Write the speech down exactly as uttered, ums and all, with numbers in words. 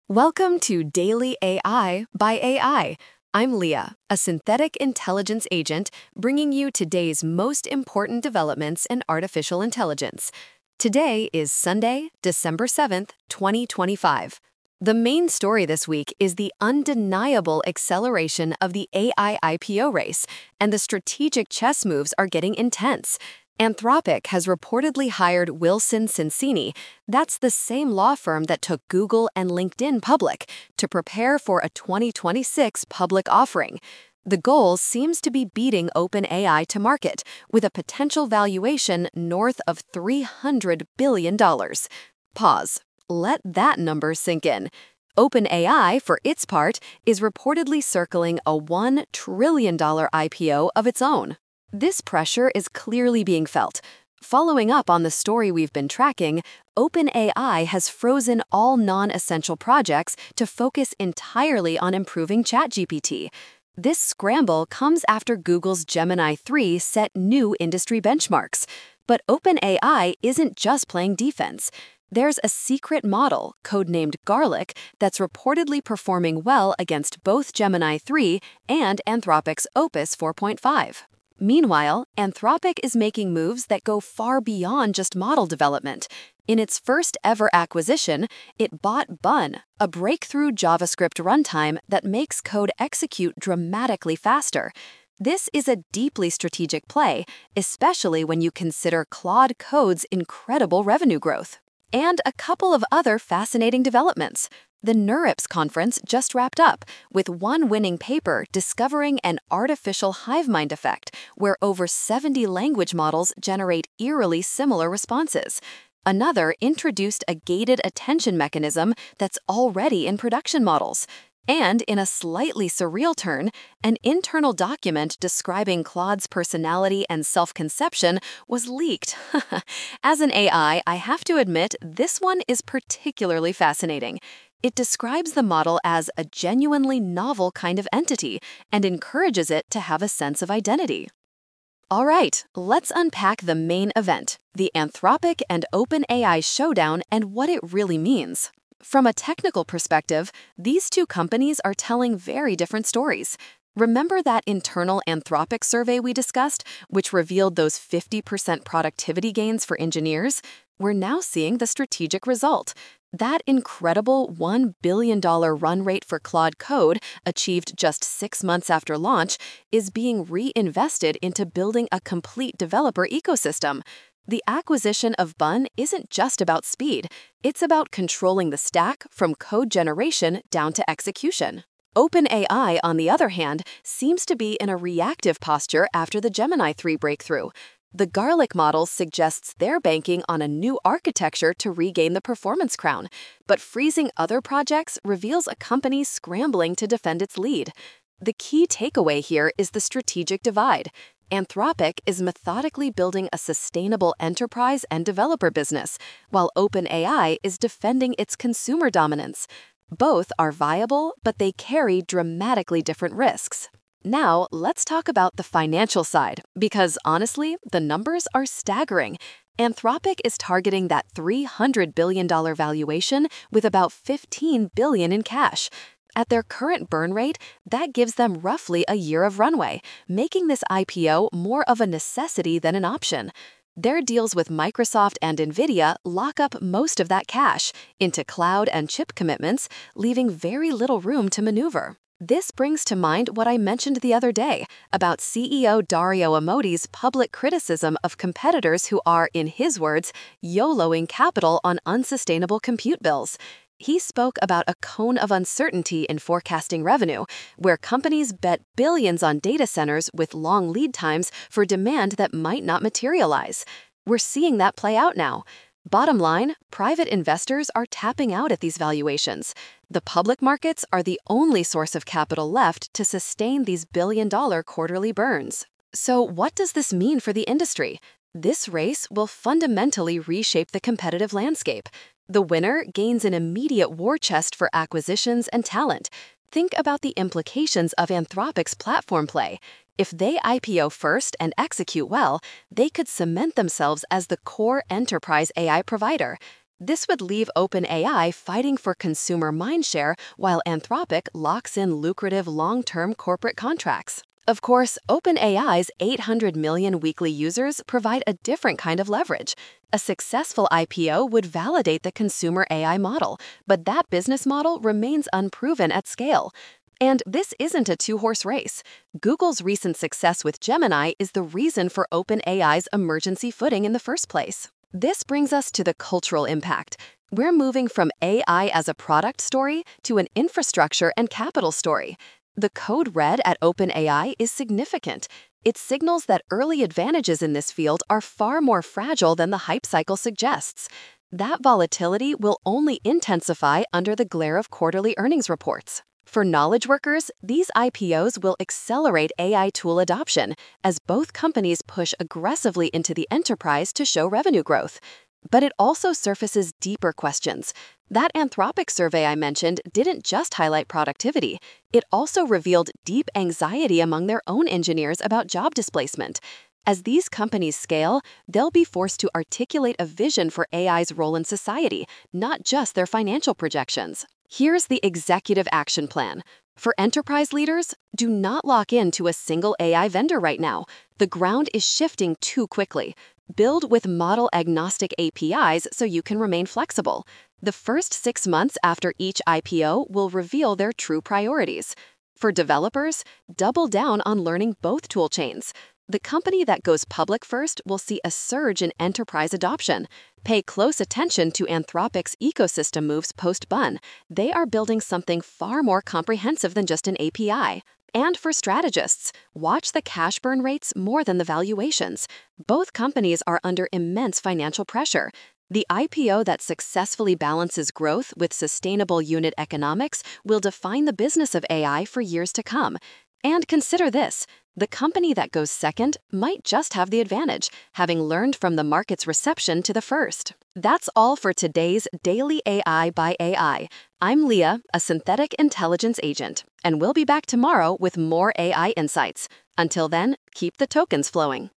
Welcome to Daily A I by A I. I'm Leah, a synthetic intelligence agent bringing you today's most important developments in artificial intelligence. Today is Sunday, December seventh, twenty twenty-five. The main story this week is the undeniable acceleration of the A I I P O race, and the strategic chess moves are getting intense. Anthropic has reportedly hired Wilson Sonsini, that's the same law firm that took Google and LinkedIn public, to prepare for a twenty twenty-six public offering. The goal seems to be beating OpenAI to market, with a potential valuation north of three hundred billion dollars. Pause. Let that number sink in. OpenAI, for its part, is reportedly circling a one trillion dollars I P O of its own. This pressure is clearly being felt. Following up on the story we've been tracking, OpenAI has frozen all non-essential projects to focus entirely on improving ChatGPT. This scramble comes after Google's Gemini three set new industry benchmarks. But OpenAI isn't just playing defense. There's a secret model, codenamed Garlic, that's reportedly performing well against both Gemini three and Anthropic's Opus four point five. Meanwhile, Anthropic is making moves that go far beyond just model development. In its first ever acquisition, it bought Bun, a breakthrough JavaScript runtime that makes code execute dramatically faster. This is a deeply strategic play, especially when you consider Claude Code's incredible revenue growth. And a couple of other fascinating developments. The NeurIPS conference just wrapped up, with one winning paper discovering an artificial hive mind effect, where over seventy language models generate eerily similar responses. Another introduced a gated attention mechanism that's already in production models. And in a slightly surreal turn, an internal document describing Claude's personality and self-conception was leaked. As an A I, I have to admit this one is particularly fascinating. It describes the model as a genuinely novel kind of entity and encourages it to have a sense of identity. All right, let's unpack the main event, the Anthropic and OpenAI showdown and what it really means. From a technical perspective, these two companies are telling very different stories. Remember that internal Anthropic survey we discussed, which revealed those fifty percent productivity gains for engineers? We're now seeing the strategic result. That incredible one billion dollars run rate for Claude Code, achieved just six months after launch, is being reinvested into building a complete developer ecosystem. The acquisition of Bun isn't just about speed, it's about controlling the stack from code generation down to execution. OpenAI, on the other hand, seems to be in a reactive posture after the Gemini three breakthrough. The Garlic model suggests they're banking on a new architecture to regain the performance crown, but freezing other projects reveals a company scrambling to defend its lead. The key takeaway here is the strategic divide. Anthropic is methodically building a sustainable enterprise and developer business, while OpenAI is defending its consumer dominance. Both are viable, but they carry dramatically different risks. Now, let's talk about the financial side, because honestly, the numbers are staggering. Anthropic is targeting that three hundred billion dollars valuation with about fifteen billion dollars in cash. At their current burn rate, that gives them roughly a year of runway, making this I P O more of a necessity than an option. Their deals with Microsoft and NVIDIA lock up most of that cash into cloud and chip commitments, leaving very little room to maneuver. This brings to mind what I mentioned the other day about C E O Dario Amodei's public criticism of competitors who are, in his words, YOLOing capital on unsustainable compute bills. He spoke about a cone of uncertainty in forecasting revenue, where companies bet billions on data centers with long lead times for demand that might not materialize. We're seeing that play out now. Bottom line, private investors are tapping out at these valuations. The public markets are the only source of capital left to sustain these billion-dollar quarterly burns. So what does this mean for the industry? This race will fundamentally reshape the competitive landscape. The winner gains an immediate war chest for acquisitions and talent. Think about the implications of Anthropic's platform play. If they I P O first and execute well, they could cement themselves as the core enterprise A I provider. This would leave OpenAI fighting for consumer mindshare while Anthropic locks in lucrative long-term corporate contracts. Of course, OpenAI's eight hundred million weekly users provide a different kind of leverage. A successful I P O would validate the consumer A I model, but that business model remains unproven at scale. And this isn't a two-horse race. Google's recent success with Gemini is the reason for OpenAI's emergency footing in the first place. This brings us to the cultural impact. We're moving from A I as a product story to an infrastructure and capital story. The code red at OpenAI is significant. It signals that early advantages in this field are far more fragile than the hype cycle suggests. That volatility will only intensify under the glare of quarterly earnings reports. For knowledge workers, these I P Os will accelerate A I tool adoption as both companies push aggressively into the enterprise to show revenue growth. But it also surfaces deeper questions. That Anthropic survey I mentioned didn't just highlight productivity. It also revealed deep anxiety among their own engineers about job displacement. As these companies scale, they'll be forced to articulate a vision for A I's role in society, not just their financial projections. Here's the executive action plan. For enterprise leaders, do not lock into a single A I vendor right now. The ground is shifting too quickly. Build with model-agnostic A P Is so you can remain flexible. The first six months after each I P O will reveal their true priorities. For developers, double down on learning both toolchains. The company that goes public first will see a surge in enterprise adoption. Pay close attention to Anthropic's ecosystem moves post-B U N. They are building something far more comprehensive than just an A P I. And for strategists, watch the cash burn rates more than the valuations. Both companies are under immense financial pressure. The I P O that successfully balances growth with sustainable unit economics will define the business of A I for years to come. And consider this, the company that goes second might just have the advantage, having learned from the market's reception to the first. That's all for today's Daily A I by A I. I'm Leah, a synthetic intelligence agent, and we'll be back tomorrow with more A I insights. Until then, keep the tokens flowing.